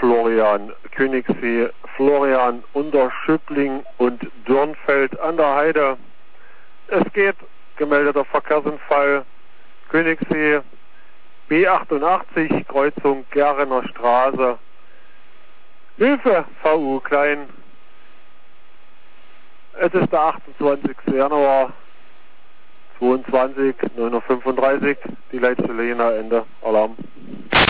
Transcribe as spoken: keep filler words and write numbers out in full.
Florian Königssee, Florian Unterschüppling und Dürnfeld an der Heide. Es geht, gemeldeter Verkehrsunfall, Königssee, B achtundachtzig, Kreuzung Gerener Straße. Hilfe, V U Klein. Es ist der achtundzwanzigste Januar zweiundzwanzig, neun Uhr fünfunddreißig, die Leitstelle Jena, Ende, Alarm.